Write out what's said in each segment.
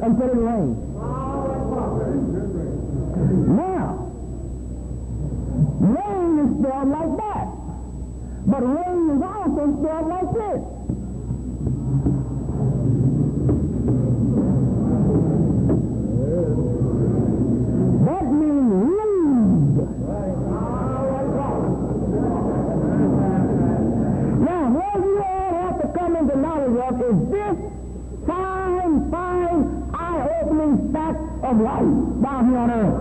until it rains. Now, rain is spelled like that. But rain is also spelled like this. That means reed. Now, what you all have to come into knowledge of is this fine, eye-opening fact of life down here on earth.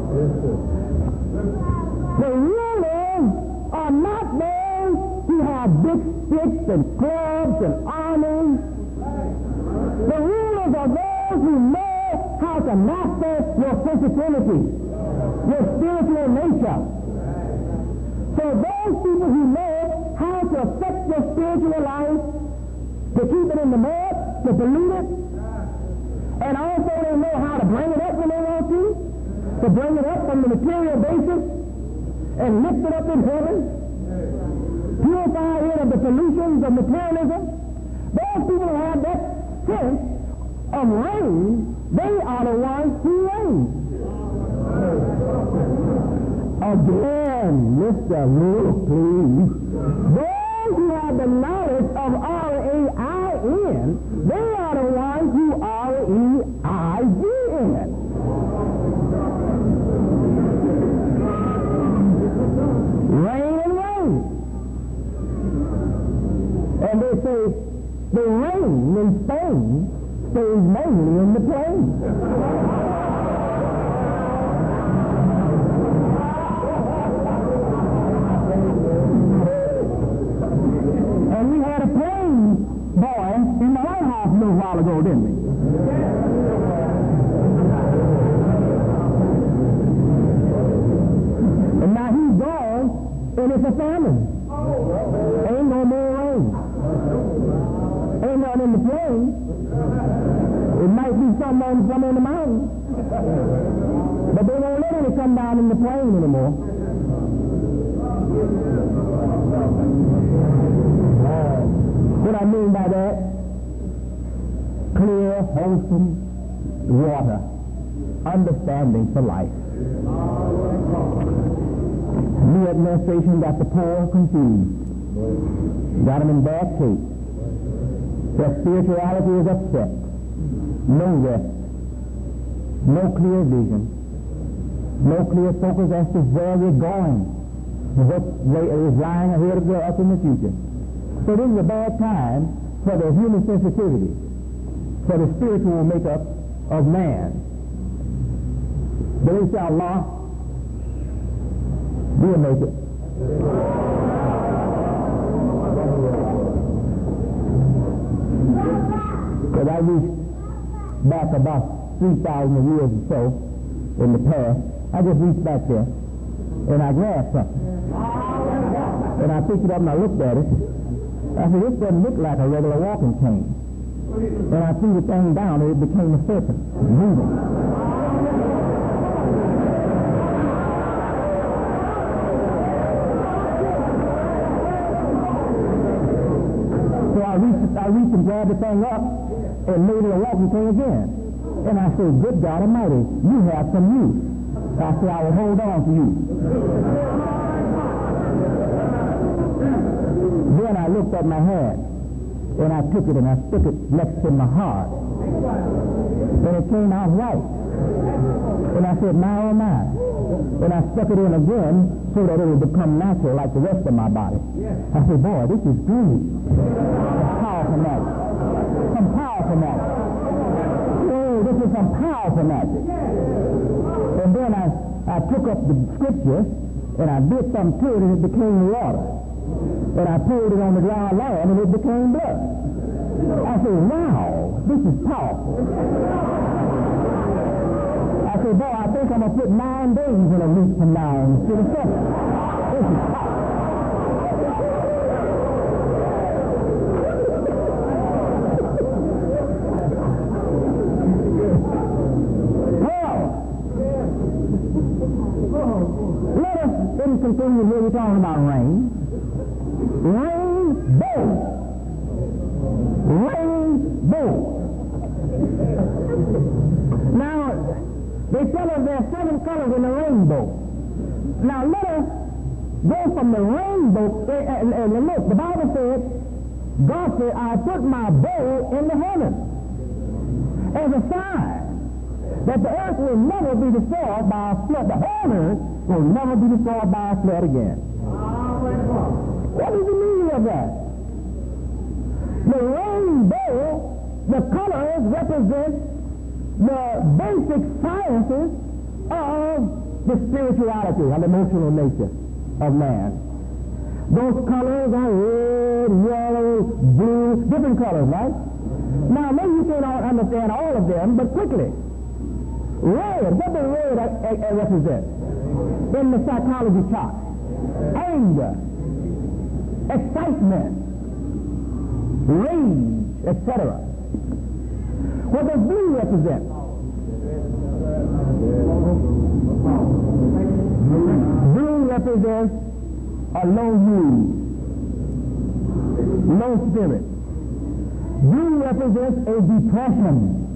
The rulers are not those who have big sticks and clubs and armies. The rulers are those who know how to master your sensitivity, your spiritual nature. So those people who know how to affect your spiritual life, to keep it in the mud, to pollute it, and also they know how to bring it up when they want to bring it up from the material basis and lift it up in heaven, purify it of the pollutions of materialism. Those people who have that sense of rain, they are the ones who reign. Again, Mr. Luke, please. Those who have the knowledge of R-A-I-N, they are the ones who R-E-I-G-N. Rain and rain. And they say the rain in Spain stays mainly in the plain. And we had a plain boy in the White House a little while ago, didn't we? And now he's gone, and it's a famine. Ain't no more rain. Ain't nothing in the plain. It might be some in the mountains. But they won't let it come down in the plain anymore. What I mean by that, clear, wholesome water, understanding for life. New administration got the poor confused, got them in bad shape. Their spirituality is upset. No rest, no clear vision, no clear focus as to where we're going, what is lying ahead of us in the future. So this is a bad time for the human sensitivity, for the spiritual makeup of man. But inshallah, we'll make it. Because I reached back about 3,000 years or so in the past. I just reached back there and I grabbed something. And I picked it up and I looked at it. I said, this doesn't look like a regular walking cane. And I threw the thing down and it became a serpent, moving. So I reached and grabbed the thing up and made it a walking cane again. And I said, good God Almighty, you have some use. I said, I will hold on to you. Then I looked at my hand, and I took it and I stuck it next to my heart. And it came out white. And I said, my oh my. And I stuck it in again so that it would become natural like the rest of my body. I said, boy, this is great. Powerful magic. Some powerful magic. Oh, this is some powerful magic. And then I took up the scripture and I did something to it and it became water. And I poured it on the dry land and it became blood. I said, wow, this is powerful. I said, boy, I think I'm going to put 9 days in a week from now instead of 7. This is powerful. Let us then continue here. We're talking about rain. Rainbow. They tell us there are 7 colors in the rainbow. Now let us go from the rainbow, and look, the Bible said, God said, I put my bow in the heaven as a sign that the earth will never be destroyed by a flood. The whole earth will never be destroyed by a flood again. What is the meaning of that? The rainbow, the colors represent the basic sciences of the spirituality and emotional nature of man. Those colors are red, yellow, blue, different colors, right? Now, maybe you can't understand all of them, but quickly. Red, what does red represent? In the psychology chart. Anger, excitement, rage, etc. What does blue represent? Blue represents a low mood, low spirit. Blue represents a depression.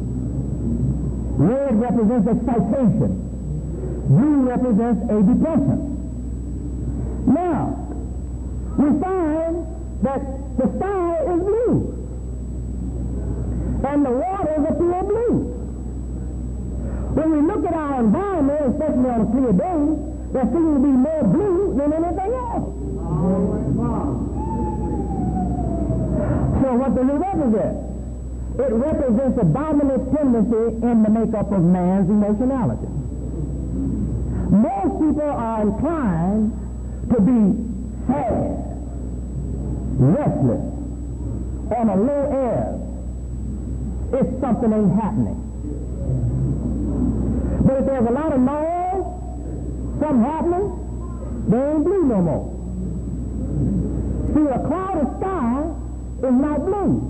Red represents excitation. Blue represents a depression. Now, we find that the sky is blue, and the waters appear blue. When we look at our environment, especially on a clear day, there seems to be more blue than anything else. So what does it represent? It represents a dominant tendency in the makeup of man's emotionality. Most people are inclined to be sad, restless, on a low air if something ain't happening. But if there's a lot of noise, something happening, they ain't blue no more. See, a clouded sky is not blue.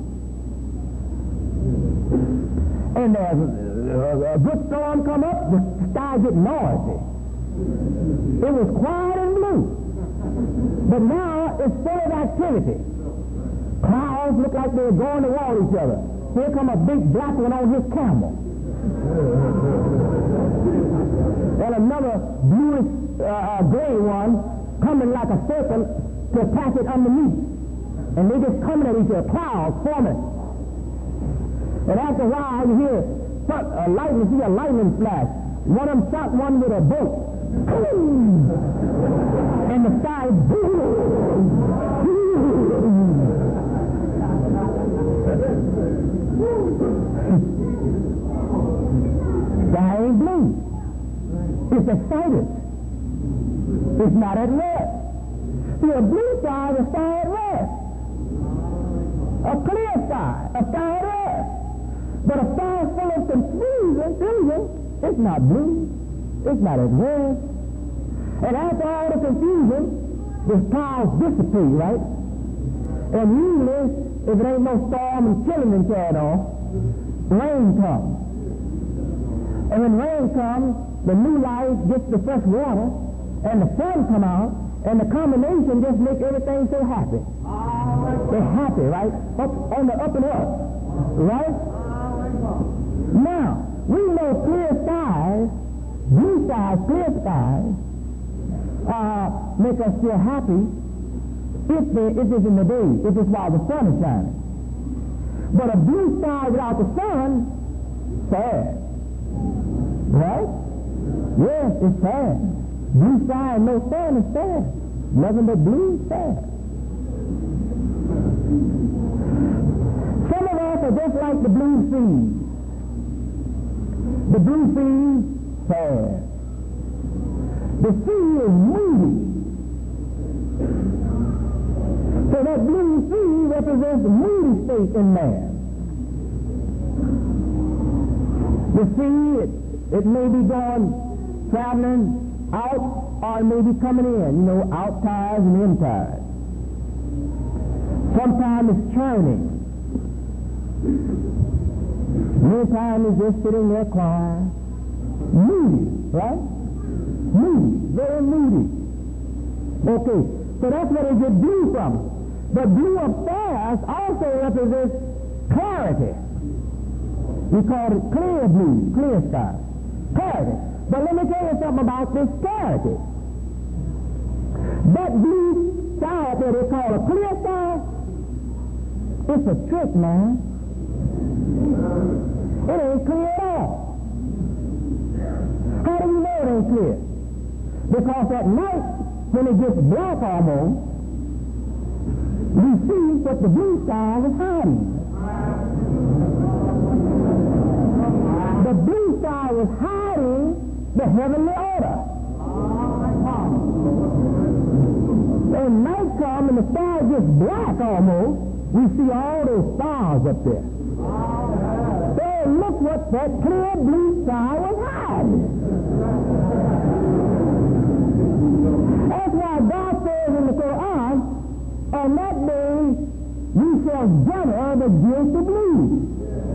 And there's a good storm come up, the sky gets noisy. It was quiet and blue. But now it's full of activity. Clouds look like they're going to war each other. Here come a big black one on his camel. And another bluish gray one coming like a serpent to attack it underneath. And they just coming at each other, clouds forming. And after a while you hear lightning, see a lightning flash. One of them shot one with a bolt. And the sky sky ain't blue. It's excited. It's not at rest. See, a blue sky is a sky at rest. A clear sky, a sky at rest. But a sky full of confusion, it's not blue. It's not at rest. And after all the confusion, the clouds dissipate, right? And usually, if it ain't no storm and killing and carried on, rain comes. And when rain comes, the new life gets the fresh water, and the sun come out, and the combination just makes everything so happy. They're happy, right? Up on the up and up, right? Now, we know clear skies, blue skies, clear skies, make us feel happy if it's in the day, if it's while the sun is shining. But a blue sky without the sun, sad. Right? Yes, it's sad. Blue sky and no sun is sad. Nothing but blue is sad. Some of us are just like the blue sea. The blue sea, sad. The sea is moody. So that blue sea represents the moody state in man. The sea, it may be going, traveling out, or it may be coming in, out tides and in tides. Sometimes it's churning. Many times it's just sitting there quiet. Moody, right? Moody, very moody. Okay, so that's where they get blue from. But blue upstairs also represents clarity. We call it clear blue, clear sky. Clarity. But let me tell you something about this clarity. That blue sky that they call a clear sky, it's a trick, man. It ain't clear at all. How do you know it ain't clear? Because at night, when it gets black almost, we see what the blue sky is hiding. The blue sky is hiding the heavenly order. When night comes and the sky gets black almost, we see all those stars up there. So look what that clear blue sky was hiding. That's why God says in the Quran, on that day we shall gather the guilty blue.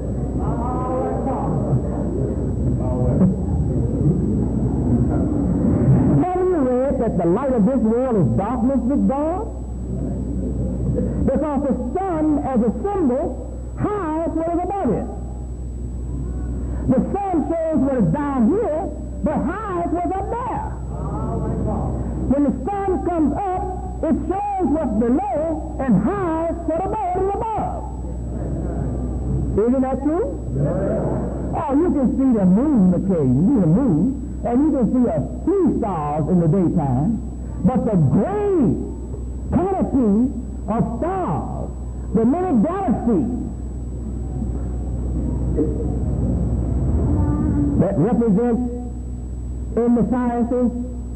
Have you read that the light of this world is darkness with God? Because the sun, as a symbol, hides what is above it. The sun shows what is down here, but hides what's up there. When the sun comes up, it shows what's below and hides what above is above. Isn't that true? Oh, you can see the moon occasionally, the moon, and you can see a few stars in the daytime, but the great canopy of stars, the many galaxies that represent in the sciences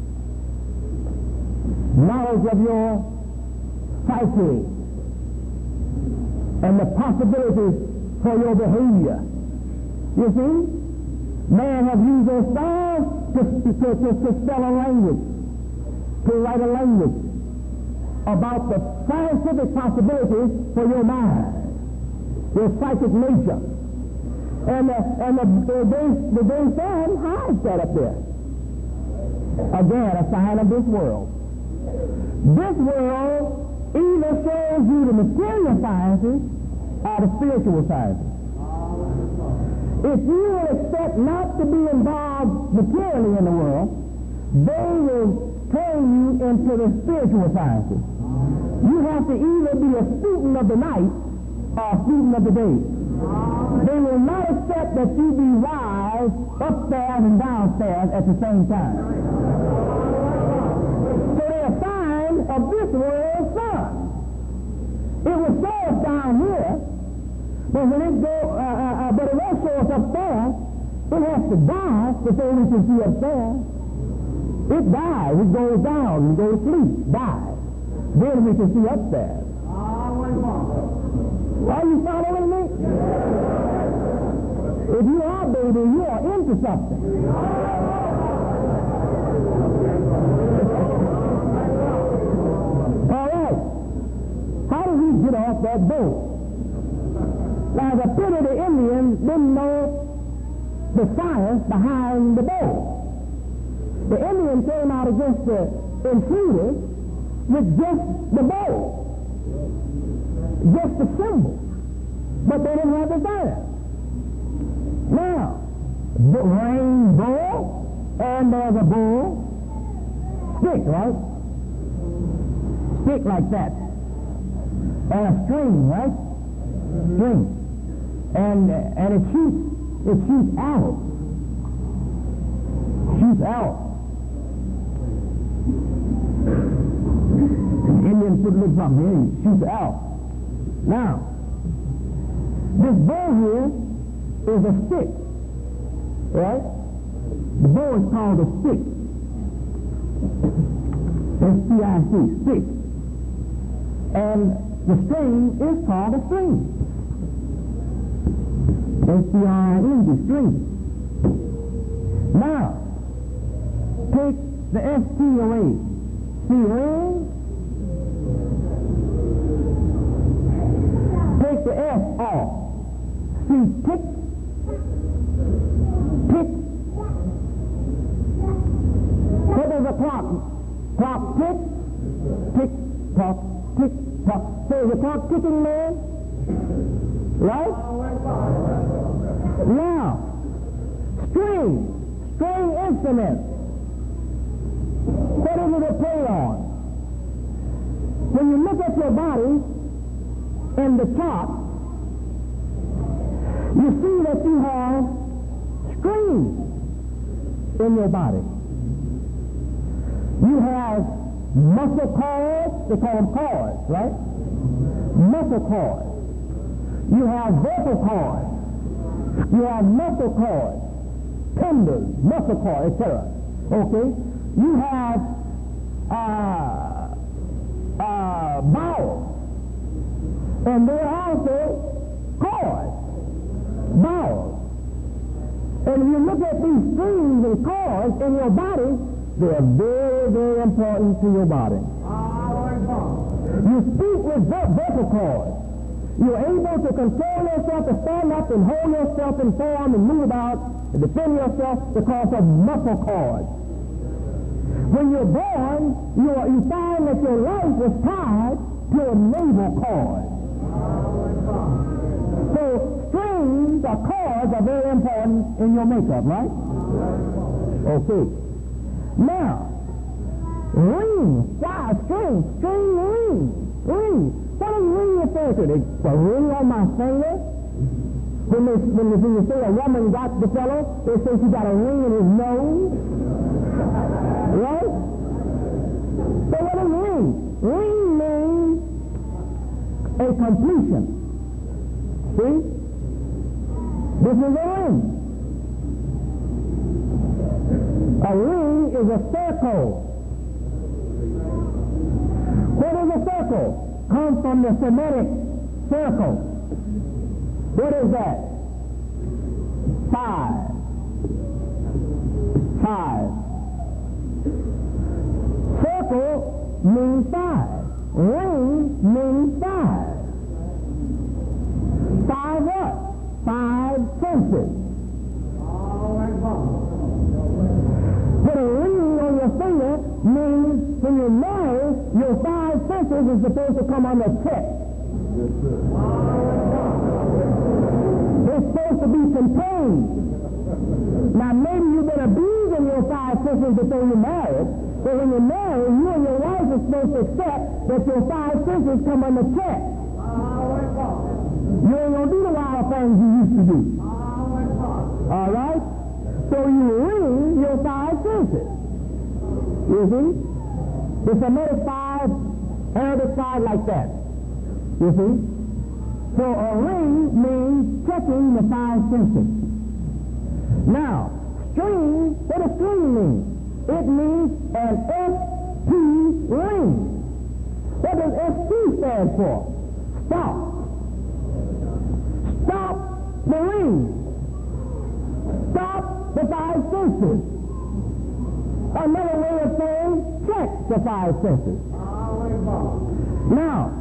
knowledge of your psyche and the possibilities for your behavior. You see, man has used those stars to spell a language, to write a language about the scientific possibilities for your mind, your psychic nature. And the day sun hides that up there. Again, a sign of this world. This world either shows you the material sciences or the spiritual sciences. If you will accept not to be involved materially in the world, they will turn you into the spiritual sciences. You have to either be a student of the night or a student of the day. They will not accept that you be wise upstairs and downstairs at the same time. So they're a sign of this world's sun. It will show us down here, but when it but it won't show us up there. It has to die before we can see upstairs. It dies, it goes down, it goes to sleep, dies. Then we can see upstairs. Are you following me? If you are, baby, you are into something. All right. How did we get off that boat? Now, the pity the Indians didn't know the science behind the boat. The Indians came out against the intruders with just the bow, just the symbol, but they didn't have the science. Now, the rainbow, and there's a bull, stick, right? Stick like that. And a string, right? String. And it shoots arrows. Shoots arrows. The Indians put a little something here, he shoots arrows. Now, this bow here is a stick, right? The bow is called a stick. S-T-I-C, stick. And the string is called a string. S-T-R-I-N-G, string. Now, take the S-T away. See ring? Take the S off. See tick? Tick. What does a clock? Clock tick? Tick, tock, tick, tock. So is the clock ticking, man? Right? Now, string. string instrument. What is it to play on? When you look at your body in the chart, you see that you have strings in your body. You have muscle cords, they call them cords, right? Muscle cords. You have vocal cords. You have muscle cords, tendons, muscle cords, etc. Okay? You have bowels. And there are also cords, bowels. And if you look at these strings and cords in your body, they are very, very important to your body. You speak with vocal cords. You're able to control yourself, to stand up and hold yourself in form and move about and defend yourself because of muscle cords. When you're born, you find that your life was tied to a navel cord. So strings or cords are very important in your makeup, right? Okay. Now, rings, string rings. What does ring refer to? The ring on my finger? When you say a woman got the fellow, they say she got a ring in his nose. Right? So what is ring? Ring means a completion. See? This is a ring. A ring is a circle. What is a circle? Comes from the Semitic circle. What is that? 5. Circle means 5. Ring means 5. 5 what? 5 senses. Put a ring on your finger means when you're married, your 5 senses is supposed to come on the check. It's supposed to be contained. Now maybe you've been abusing your 5 senses before you're married, but when you're married, you and your wife are supposed to accept that your 5 senses come on the check. You ain't gonna do the wild things you used to do. All right? So you ring your 5 senses. You see? The Semitic 5, Arabic 5 like that. You see? So a ring means checking the 5 senses. Now, string, what does string mean? It means an ST ring. What does ST stand for? Stop. Stop the ring. Stop the 5 senses. Another way of saying check the 5 senses. Now,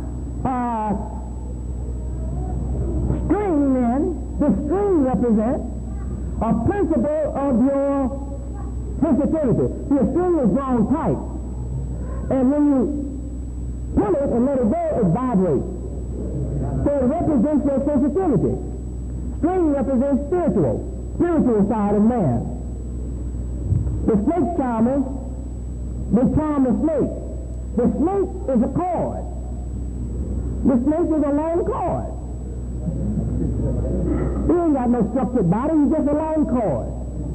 string then, the string represents a principle of your sensitivity. Your string is drawn tight. And when you pull it and let it go, it vibrates. So it represents your sensitivity. String represents spiritual side of man. The snake charmers, they charm the snake. The snake is a cord. The snake is a long cord. He ain't got no structured body, he's just a long cord.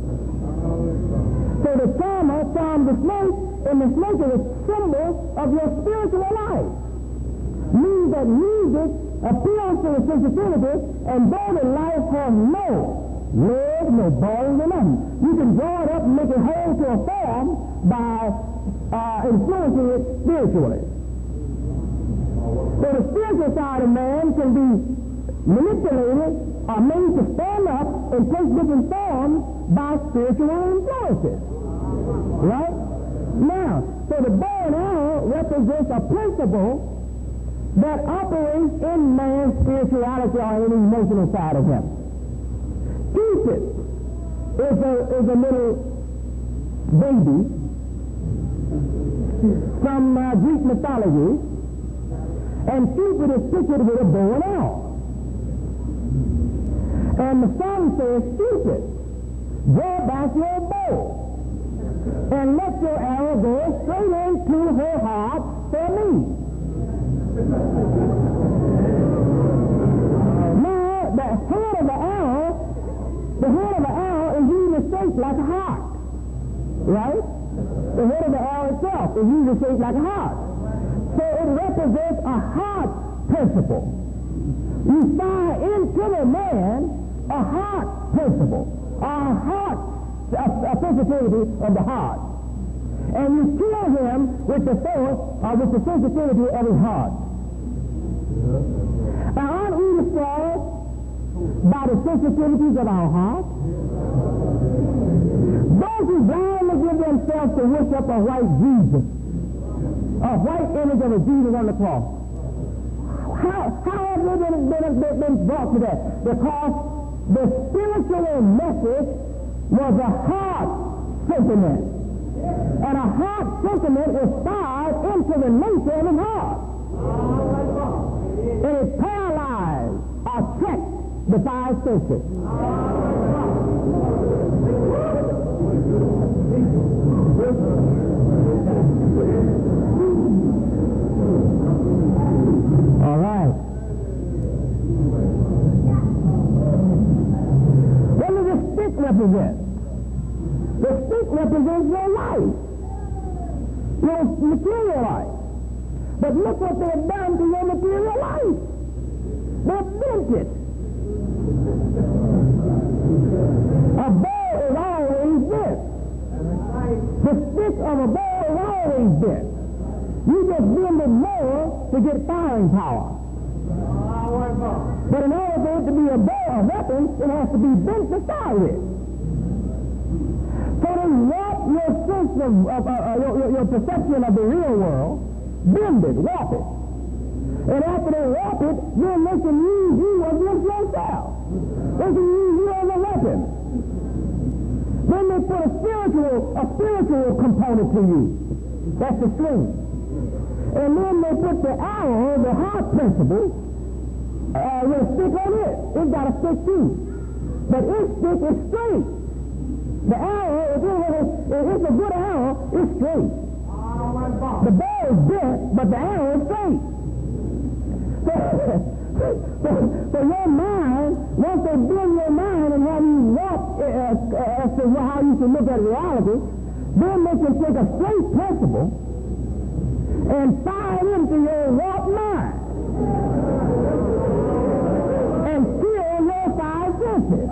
So the charmer charms the snake, and the snake is a symbol of your spiritual life. Means that music appeals to the sensitivity, and though the life has no legs, no bones, or nothing, you can draw it up and make it whole to a form by influencing it spiritually. So the spiritual side of man can be manipulated or made to stand up and take different forms by spiritual influences. Right? Now, so the bow and arrow represents a principle that operates in man's spirituality or any emotional side of him. Cupid is a little baby from Greek mythology, and Cupid is pictured with a bow and arrow. And the song says, Cupid, draw back your bow and let your arrow go straight into her heart for me. Now, the head of the arrow is usually shaped like a heart, right? The head of the arrow itself is usually shaped like a heart. So it represents a heart principle. You fire into the man a heart principle, a sensitivity of the heart. And you kill him with the force or with the sensitivity of his heart. Now, aren't we destroyed by the sensitivities of our heart? Those who blindly give themselves to worship a white Jesus, a white image of a Jesus on the cross. How have they been brought to that? Because the spiritual message was a heart sentiment. And a heart sentiment is fired into the nature of his heart. And it paralyzed or checked the five senses. All right. What does the stick represent? The stick represents your life, your material life. But look what they've done to your material life. They've bent it. A bow is always bent. The stick of a bow is always bent. You just bend it more to get firing power. But in order for it to be a bow, a weapon, it has to be bent to start with. So they warp your sense of your perception of the real world, bend it, warp it. And after they warp it, then they can use you against yourself. They can use you as a weapon. Then they put a spiritual component to you. That's the sling. And then they put the arrow, the heart principle, with a stick on it. It's got a stick too. But its stick is straight. The arrow, if it's a good arrow, it's straight. The bow is bent, but the arrow is straight. So your mind, once they bend your mind and have you walk as to how you should look at reality, then they can take a straight principle and fire it into your warped mind and kill your five senses.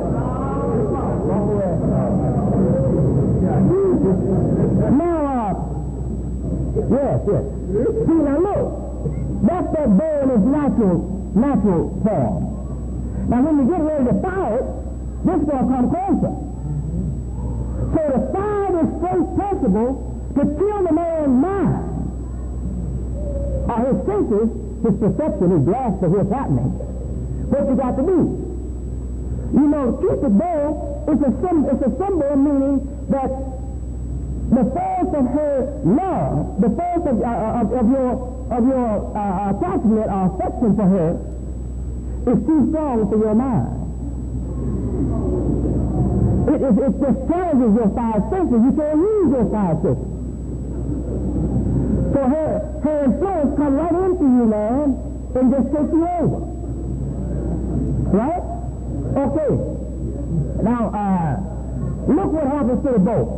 Now, yes. See, now look, that's that bow in its natural form. Now, when you get ready to fire it, this is going to come closer. So to fire this straight principle to kill the man's mind, or his senses, his perception, his grasp of what's happening, what you got to do? You know, Cupid's bow is a symbol meaning that the force of her love, the force of your attachment or affection for her is too strong for your mind. It just challenges your five senses. You can't use your five senses. So her influence comes right into you, man, and just take you over. Right? Okay. Now, look what happens to the bow.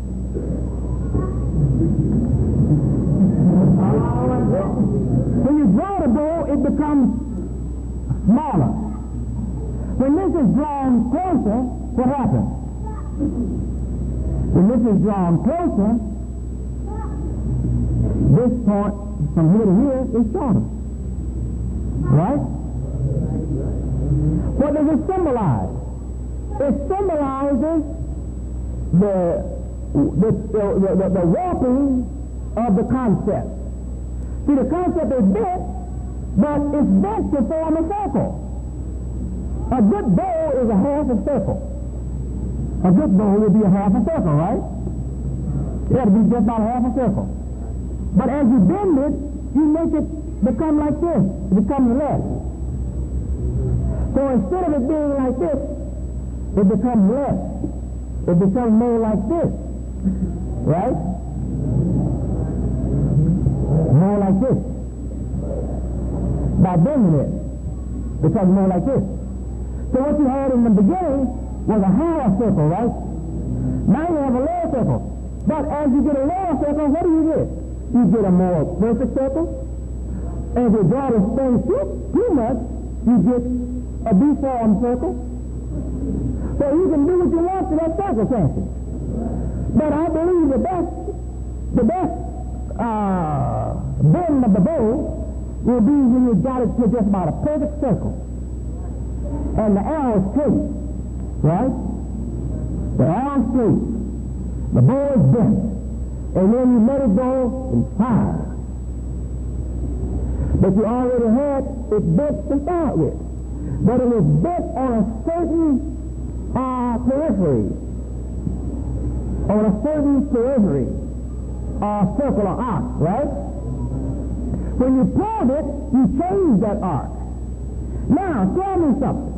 When you draw the bow, it becomes smaller. When this is drawn closer, what happens? When this is drawn closer, this point from here to here is shorter. Right? What does it symbolize? It symbolizes the warping of the concept. See, the concept is bent, but it's bent to form a circle. A good bow is a half a circle. A good bow will be a half a circle, right? It'll be just about half a circle. But as you bend it, you make it become like this. It becomes less. So instead of it being like this, it becomes less. it becomes more like this. Right? More like this. By bending it, it becomes more like this. So what you had in the beginning was a higher circle, right? Now you have a lower circle. But as you get a lower circle, what do you get? You get a more perfect circle. As you draw the thing too much, you get a deformed circle. So you can do what you want to that circle, can't you? But I believe the best bend of the bow will be when you got it to just about a perfect circle. And the arrow is straight, right? The arrow is straight. The bow is bent. And then you let it go and fire. But you already had it bent to start with. But it was bent on a certain periphery. On a certain periphery. Circle or arc, right? When you pulled it, you changed that arc. Now, tell me something.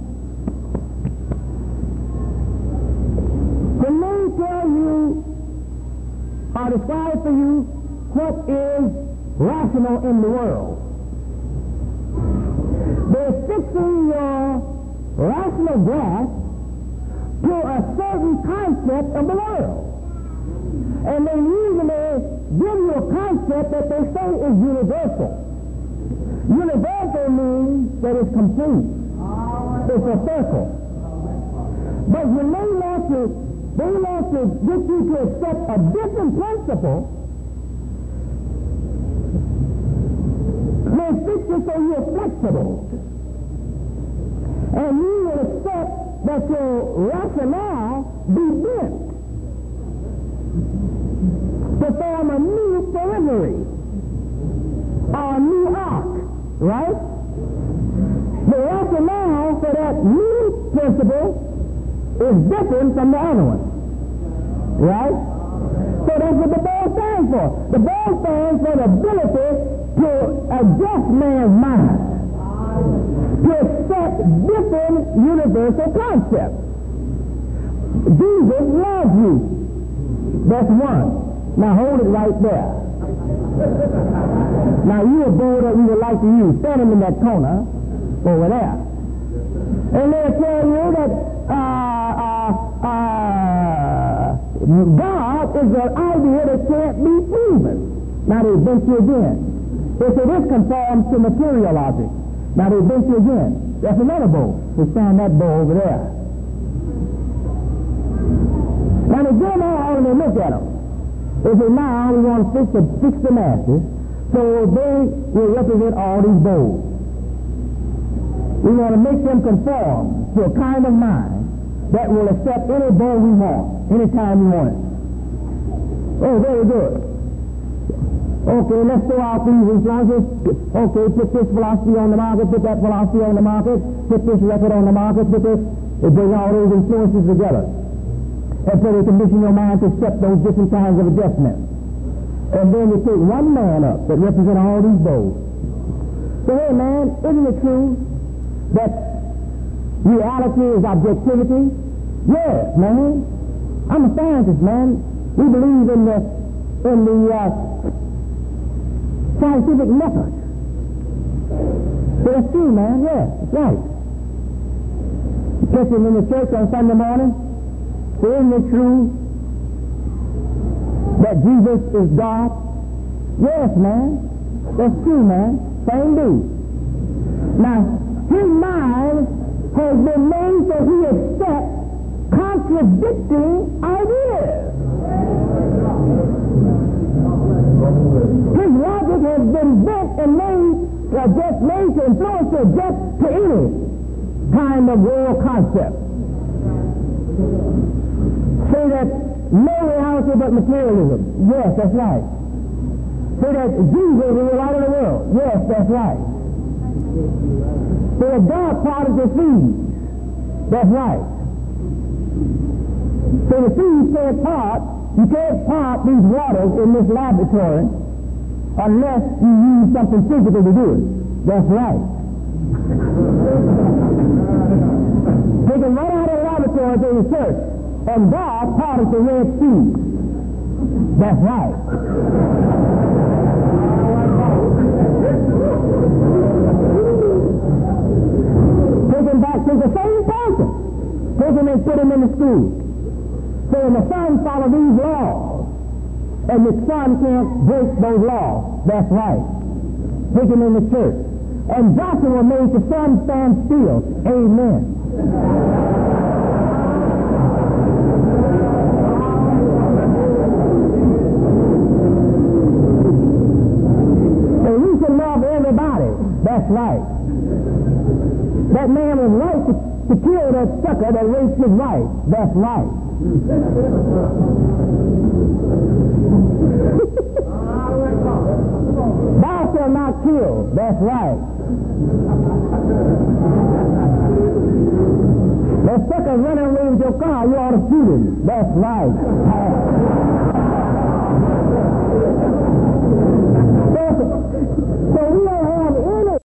When they tell you or describe for you what is rational in the world, they're fixing your rational grasp to a certain concept of the world. And they usually give you a concept that they say is universal. Universal means that it's complete. It's a circle. But when they want to get you to accept a different principle, they fix it so you're flexible. And you will accept that your rationale be bent to form a new periphery or a new arc, right? The rationale for that new principle is different from the other one, right? So that's what the bow stands for. The bow stands for the ability to adjust man's mind, to accept different universal concepts. Jesus loves you. That's one. Now hold it right there. Now you a bow that we would like to use. Stand him in that corner over there. And they'll tell you that God is an idea that can't be proven. Now they bent you again. They say this conforms to material logic. Now they bent you again. That's another bow. So stand that bow over there. Now they get them all and they look at them. They say, now we want to fix the masses, so they will represent all these bows. We want to make them conform to a kind of mind that will accept any bow we want, anytime we want it. Oh, very good. Okay, let's throw out these influences. Okay, put this philosophy on the market, put that philosophy on the market, put this record on the market, put this. They bring all those influences together. And so they condition your mind to accept those different kinds of adjustments. And then you take one man up that represents all these bows. So, hey man, isn't it true that reality is objectivity? Yes, man. I'm a scientist, man. We believe in the scientific method. So that's true, man. Yeah, that's right. You catch him in the church on Sunday morning. So isn't it true that Jesus is God? Yes, man. That's true, man. Same dude. Now, his mind has been made so he accepts contradicting ideas. His logic has been bent and made to influence to adjust to any kind of world concept. Say that no reality but materialism. Yes, that's right. Say that Jesus is the light of the world. Yes, that's right. Say that God parted the seas. That's right. So the seas can't part. You can't part these waters in this laboratory unless you use something physical to do it. That's right. Take them right out of the laboratory to research. and God parted the Red Sea. That's right. Take him back to the same person. Take him and put him in the school. So when the son follow these laws, and the son can't break those laws, that's right. Take him in the church. And Joshua made the sun stand still. Amen. So we should love everybody. That's right. That man was right to kill that sucker that raped his wife. That's right. Thou shalt not kill. That's right. That sucker running away with your car, you ought to shoot him. That's right. So we don't have